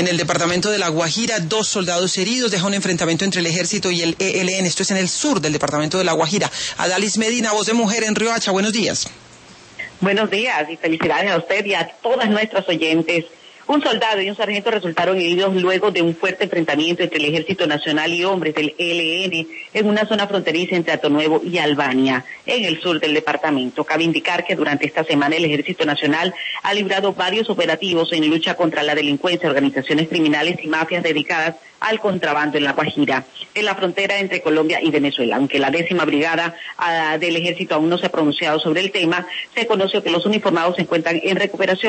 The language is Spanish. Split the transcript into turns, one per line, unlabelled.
En el departamento de La Guajira, 2 soldados heridos, deja un enfrentamiento entre el ejército y el ELN. Esto es en el sur del departamento de La Guajira. Adalis Medina, Voz de Mujer en Riohacha, buenos días.
Buenos días y felicidades a usted y a todas nuestras oyentes. Un soldado y un sargento resultaron heridos luego de un fuerte enfrentamiento entre el Ejército Nacional y hombres del ELN en una zona fronteriza entre Atonuevo y Albania, en el sur del departamento. Cabe indicar que durante esta semana el Ejército Nacional ha librado varios operativos en lucha contra la delincuencia, organizaciones criminales y mafias dedicadas al contrabando en La Guajira, en la frontera entre Colombia y Venezuela. Aunque la 10ª Brigada del Ejército aún no se ha pronunciado sobre el tema, se conoció que los uniformados se encuentran en recuperación.